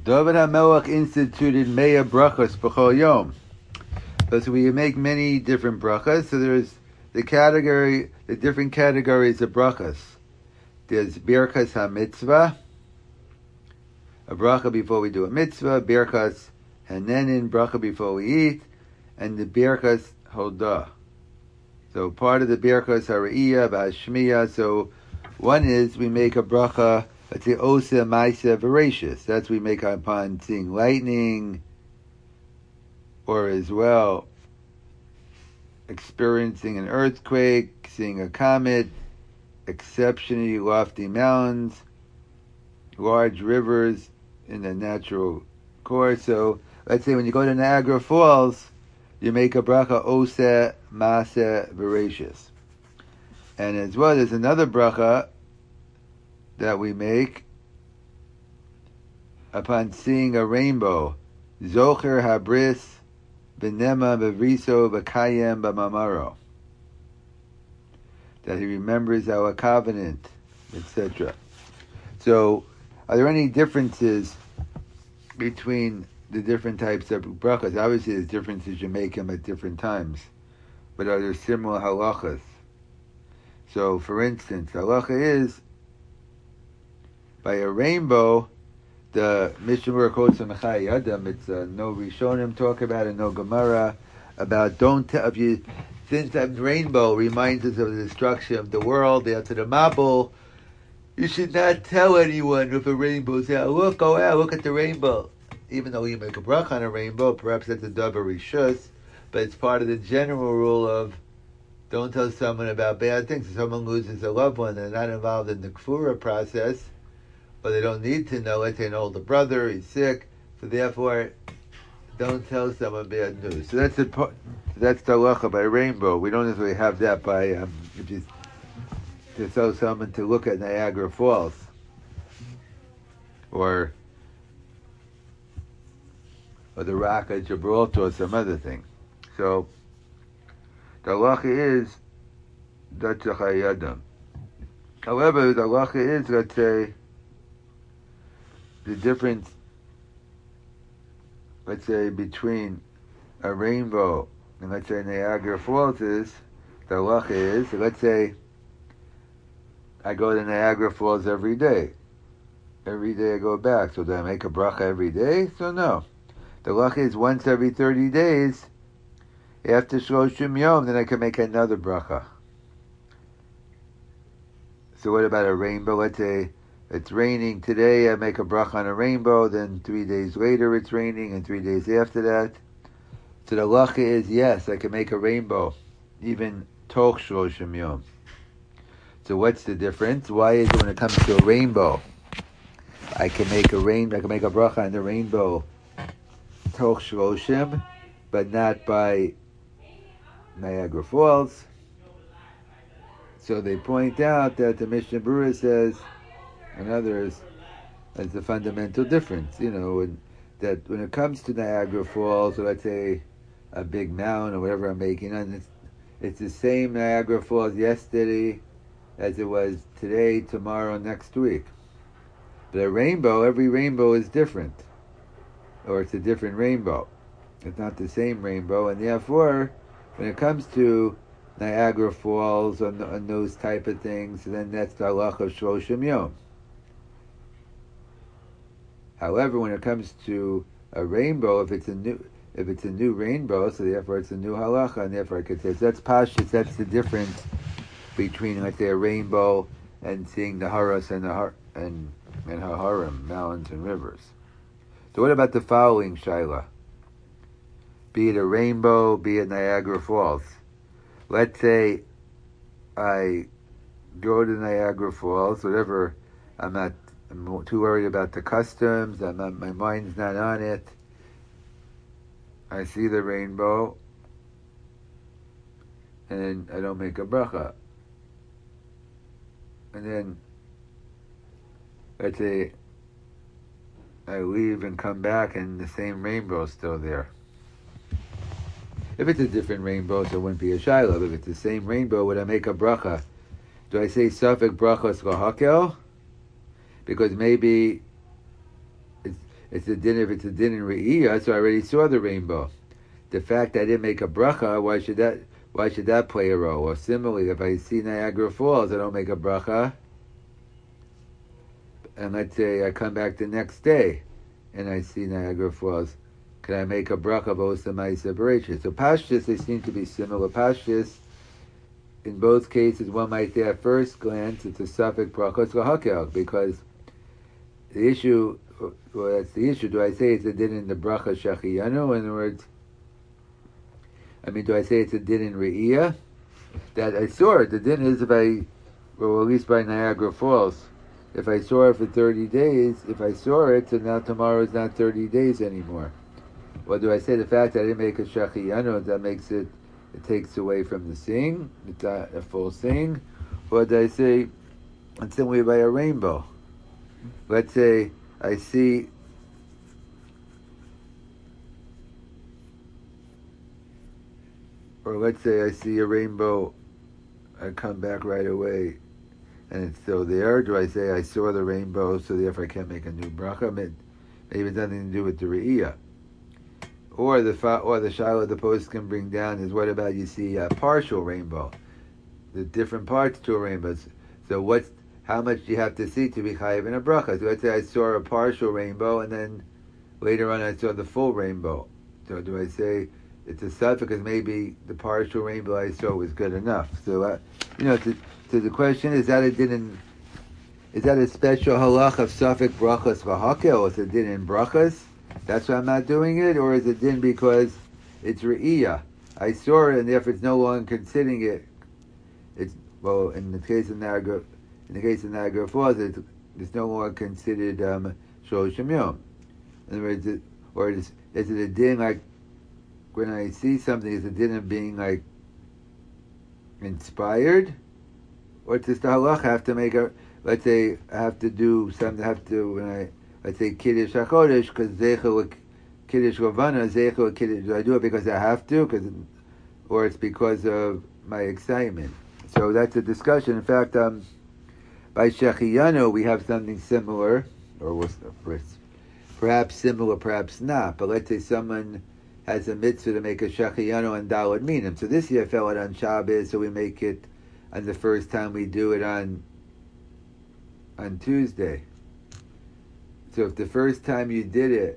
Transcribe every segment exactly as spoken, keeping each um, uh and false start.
David HaMelech instituted Meya brachos b'chol yom. So we make many different brachas. So there's the category, the different categories of brachas. There's Birkas HaMitzvah, a bracha before we do a mitzvah, Birkas Hanenin, bracha before we eat, and the Birkas Hodah. So part of the Birkas Hara'iyah, V'Hashmiya. So one is we make a bracha, let's say Osa Maisa Voracious. That's we make upon seeing lightning, or as well experiencing an earthquake, seeing a comet, exceptionally lofty mountains, large rivers in the natural course. So let's say when you go to Niagara Falls, you make a bracha Osa Maasa Voracious. And as well, there's another bracha that we make upon seeing a rainbow. Zocher Habris B'nema B'vriso B'kayem B'mamaro. That he remembers our covenant, et cetera. So, are there any differences between the different types of brachas? Obviously, there's differences, you make them at different times. But are there similar halachas? So, for instance, halacha is, by a rainbow, the Mishnah Berurah quotes from Mechai Adam. It's uh, no Rishonim talk about it, no Gemara about don't tell if you. Since that rainbow reminds us of the destruction of the world after the Mabul, you should not tell anyone if a rainbow's out. Look, go out, look at the rainbow. Even though you make a bracha on a rainbow, perhaps that's a davar rishus, but it's part of the general rule of don't tell someone about bad things. If someone loses a loved one, they're not involved in the kfura process, but they don't need to know. Let's say an older brother, he's sick, so therefore, don't tell someone bad news. So that's the that's the halacha by rainbow. We don't necessarily have that by um, if you to tell someone to look at Niagara Falls or or the Rock of Gibraltar or some other thing. So the halacha is that's a chayadam. However, the halacha is, let's say, the difference, let's say, between a rainbow and let's say Niagara Falls is, the halacha is, let's say I go to Niagara Falls every day. Every day I go back. So do I make a bracha every day? So no. The halacha is once every thirty days, after Shloshim Yom, then I can make another bracha. So what about a rainbow? Let's say it's raining today, I make a bracha on a rainbow, then three days later it's raining, and three days after that. So the halacha is, yes, I can make a rainbow, even toch shloshim yom. So what's the difference? Why is it when it comes to a rainbow, I can make a rain, I can make a bracha on the rainbow, toch shloshim, but not by Niagara Falls? So they point out that the Mishnah Berurah says, and others, as the fundamental difference, you know, and that when it comes to Niagara Falls, or let's say a big mountain or whatever I'm making, and it's, it's the same Niagara Falls yesterday as it was today, tomorrow, next week. But a rainbow, every rainbow is different, or it's a different rainbow. It's not the same rainbow, and therefore, when it comes to Niagara Falls and, and those type of things, then that's the halacha of Shloshim Yom. However, when it comes to a rainbow, if it's a new if it's a new rainbow, so therefore it's a new halacha, and therefore I could say, so that's pashtus, that's the difference between, let's say, a rainbow and seeing the haras and the har and and haharim, mountains and rivers. So what about the following shaila? Be it a rainbow, be it Niagara Falls. Let's say I go to Niagara Falls, whatever, I'm not I'm too worried about the customs, I'm not, my mind's not on it. I see the rainbow, and I don't make a bracha. And then, let's say, I leave and come back and the same rainbow is still there. If it's a different rainbow, so it wouldn't be a shiloh. If it's the same rainbow, would I make a bracha? Do I say Safek brachos lahakel? Because maybe it's, It's a din if it's a din in re'iyah, so I already saw the rainbow. The fact I didn't make a bracha, why should that why should that play a role? Or similarly, if I see Niagara Falls, I don't make a bracha, and let's say I come back the next day and I see Niagara Falls, can I make a bracha of Osamai separation? So pashtus, they seem to be similar. Pashtus, in both cases, one might say at first glance, it's a suffix brachos lahakel, because the issue, well, that's the issue. Do I say it's a din in the bracha shachiyanu? In other words, I mean, do I say it's a din in re'iyah? That I saw it. The din is if I, well, at least by Niagara Falls, if I saw it for thirty days, if I saw it, so now tomorrow is not thirty days anymore. Or do I say the fact that I didn't make a shachiyanu, that makes it, it takes away from the sing, it's not a full sing? Or do I say, it's similarly by a rainbow? Let's say I see or let's say I see a rainbow, I come back right away and it's still there. Do I say I saw the rainbow, so therefore I can't make a new bracha? Maybe it's nothing to do with the re'iyah. Or the fa- or the shiloh the post can bring down is, what about you see a partial rainbow? The different parts to a rainbow. So what's how much do you have to see to be chayiv in a bracha? So let's say I saw a partial rainbow and then later on I saw the full rainbow. So do I say it's a suffix because maybe the partial rainbow I saw was good enough? So uh, you know, to, to the question, is that a din in, is that a special halach of suffix brachas v'hakel, or is it din in brachas? That's why I'm not doing it, or is it din because it's re'iyah? I saw it and therefore it's no longer considering it. It's well in the case of Niagara, in the case of Niagara Falls, it's, it's no longer considered um, Shloshim Yom. In other words, it, or is, is it a din like when I see something? Is it a din of being like inspired, or does the halach have to make a? Let's say I have to do something. I have to when I let's say kiddush hachodesh because zeichel kiddush ravana zeichel kiddush. Do I do it because I have to? Because or it's because of my excitement. So that's a discussion. In fact, um, by Shechiyanu we have something similar, or perhaps similar, perhaps not. But let's say someone has a mitzvah to make a Shechiyanu on Daled Minim. So this year fell it on Shabbos, so we make it on the first time we do it on on Tuesday. So if the first time you did it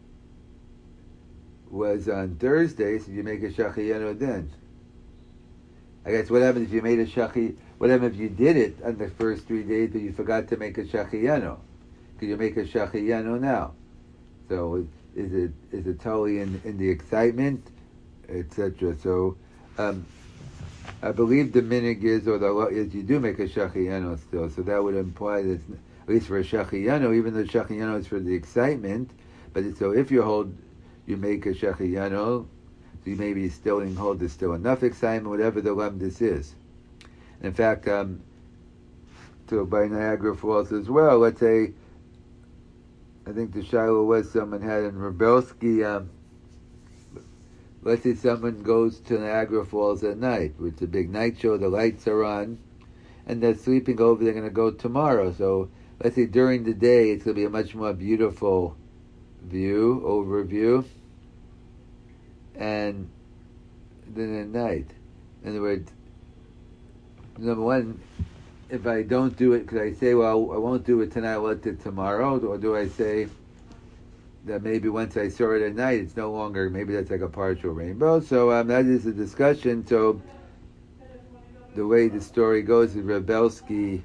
was on Thursday, so you make a Shechiyanu then. I guess what happens if you made a shachi? What happens if you did it on the first three days, but you forgot to make a shachiyanu? Could you make a shachiyanu now? So is it is it totally in, in the excitement, et cetera? So um, I believe the minig is, or the law is, you do make a shachiyanu still. So that would imply that it's, at least for a shachiyanu, even though shachiyanu is for the excitement, but it, so if you hold, you make a shachiyanu. So you maybe still in hold there's still enough excitement, whatever the lemdus is. And in fact, um, so by Niagara Falls as well, let's say, I think the shiloh was someone had in Rebelsky, um, let's say someone goes to Niagara Falls at night, it's a big night show, the lights are on, and they're sleeping over, they're going to go tomorrow. So let's say during the day, it's going to be a much more beautiful view, overview, and then at night. In other words, number one, if I don't do it, could I say, well, I won't do it tonight, I'll let it tomorrow? Or do I say that maybe once I saw it at night, it's no longer, maybe that's like a partial rainbow? So um, that is a discussion. So the way the story goes is Rebelsky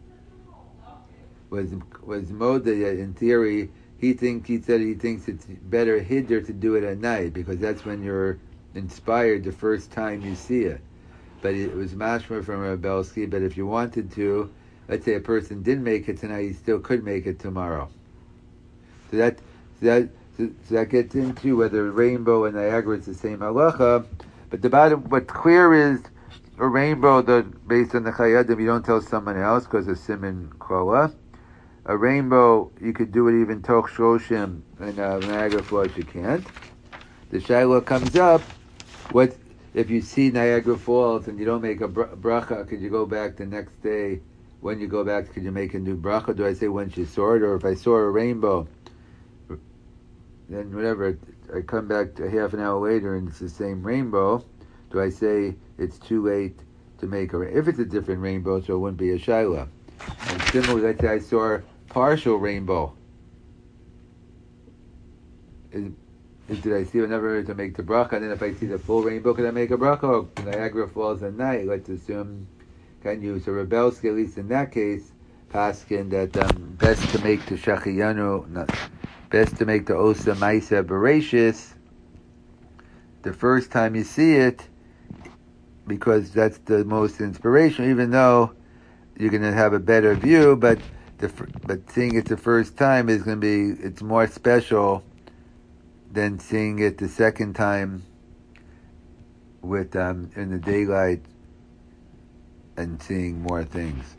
was was Moda, in theory, He think he said he thinks it's better hiddur to do it at night because that's when you're inspired the first time you see it. But it was mashma from Rebelsky. But if you wanted to, let's say a person didn't make it tonight, he still could make it tomorrow. So that so that so, so that gets into whether rainbow and Niagara is the same halacha. But the bottom, what's clear is a rainbow, the based on the chayadim, you don't tell someone else because of siman kola. A rainbow, you could do it even toch shloshim, and uh, Niagara Falls you can't. The shiloh comes up, what if you see Niagara Falls and you don't make a bracha, could you go back the next day? When you go back, could you make a new bracha? Do I say once you saw it, or if I saw a rainbow, then whatever, I come back a half an hour later and it's the same rainbow, do I say it's too late to make a, if it's a different rainbow, so it wouldn't be a shaila. And similarly, let's say I saw a partial rainbow. Is, is, did I see another to make the bracha? And then if I see the full rainbow, can I make a bracha? Or Niagara Falls at night, let's assume, can you? So Rebelski, at least in that case, paskin that um, best to make the shachiyanu, not, best to make the osa maisa bereshis the first time you see it, because that's the most inspiration, even though you're going to have a better view, but the but seeing it the first time is going to be, it's more special than seeing it the second time with um, in the daylight and seeing more things.